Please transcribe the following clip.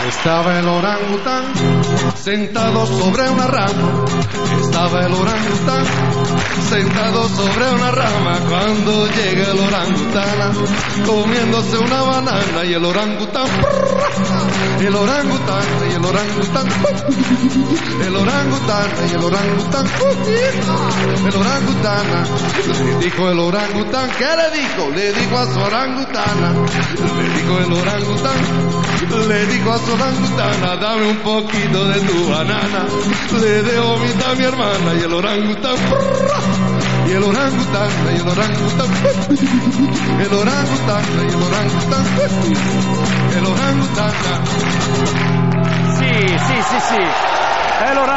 Estaba el orangután sentado sobre una rama. Estaba el orangután sentado sobre una rama. Cuando llega el orangután comiéndose una banana. Y el orangután, el orangután, y el orangután, el orangután, y el orangután, el orangután. Le dijo el orangután, ¿qué le dijo? Le dijo a su orangutana. Le dijo el orangután, le dijo a su orangutana, dame un poquito de tu banana. Le dejo mitad a mi hermana. Y el orangután, y el orangután, y el orangután, el orangután, y el orangután, el orangután. Sí. El orangután.